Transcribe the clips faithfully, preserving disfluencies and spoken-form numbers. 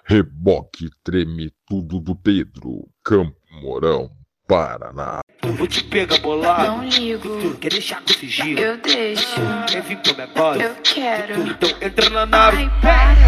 Reboque treme tudo do Pedro, Campo Mourão, Paraná. Eu vou te pegar bolado. Não ligo. Tu quer deixar com sigilo? Eu deixo. Quer vir pra minha base? Eu quero. Então entra na nave. Ai,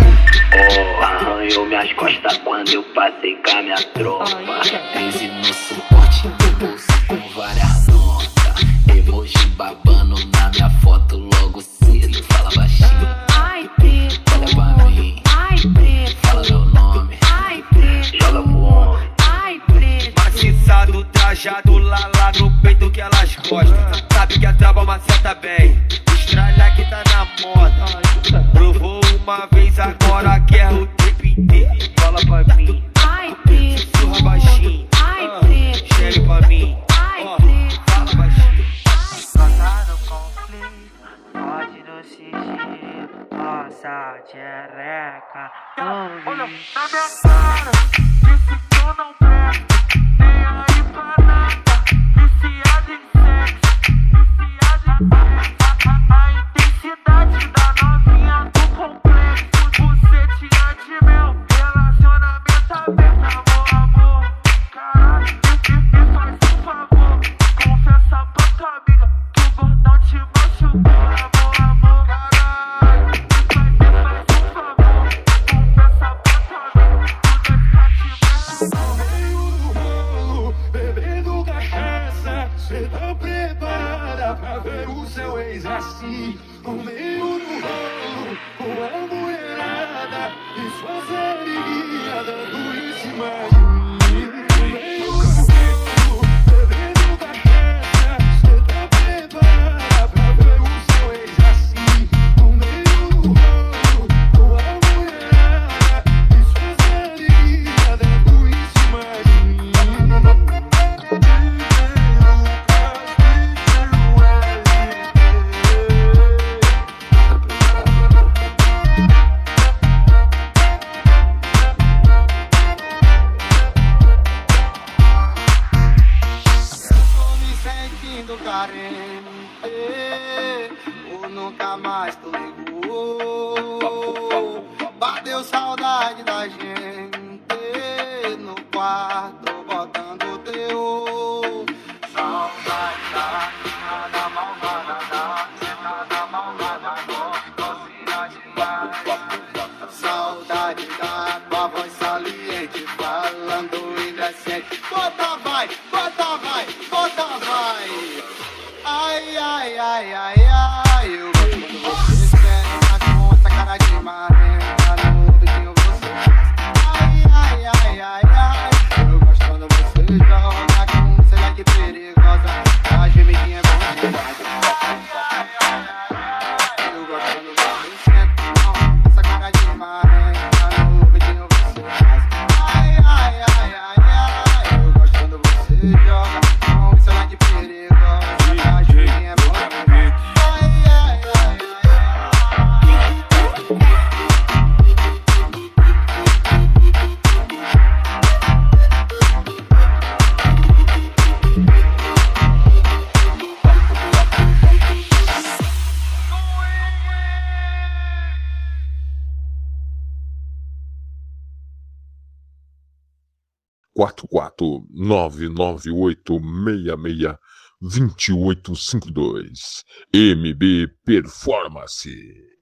para. Oh, arranhou minhas costas quando eu passei com a minha tropa. treze no suporte, no bolso com várias notas. Emoji babando na minha foto logo cedo. Fala baixinho, Ai, preto. olha pra mim. Ai, preto. Fala meu nome, Ai, preto. Joga pro homem. Ai, preto. Maciçado, trajado lá, lá no peito que elas gostam. Sabe que a trava maceta bem. Estralha que tá na moda. Provou uma vez, agora quer o tempo inteiro. Fala pra mim. Ai, preto. Surra baixinho. Ai, preto. Chega pra mim. Ai, Ó, preto. fala baixinho. Passar no conflito, pode no sigilo, nossa tchereca, ouvi. Olha na minha cara, disse que eu não presto, nem aí pra nada, viciado em sexo, viciado em sexo. A, a, a intensidade da novinha do complexo, bucetinha de mel, relacionamento aberto, amor, amor. Caralho, me, me, me faz um favor, confessa pra tua amiga que o bordão te machucou, amor, amor. Caralho, me faz, me faz um favor, confessa pra tua amiga que o dois K te machucou. No meio do rolo, bebendo cachaça, cê tá preparada pra ver o seu ex assim. No meio do rolo, com a mulherada e suas amiguinhas dando em cima de mim. No meio do rolo, bebendo cachaça, cê tá preparada pra ver o seu ex assim. No meio do rolo, com a mulherada e suas amiguinhas dando em cima de mim. Tô me sentindo carente, ou nunca mais tu ligou. Bateu saudade da gente no quarto, botando teu. Saudade da minha, da malvada, da cena da malvada, docinha demais. Saudade da tua voz saliente, falando indecente. Bota vai, bota vai, bota vai. Ai, ai, ai, ai, ai. Eu gosto quando você senta com essa cara de marrenta no ouvidinho você. Ai, ai, ai, ai, ai. Eu gosto quando você joga com sei que perigosa. A gemidinha é bom demais. Ai, ai, ai, ai. Eu gosto quando você senta com essa cara de marrenta no ouvidinho você. Ai, ai, ai, ai, ai. Eu gosto quando você joga com sei que perigosa. A gemidinha é bom demais. Ai, ai, ai, ai, ai. quatro quatro nove nove oito seis seis dois oito cinco dois M B Performance.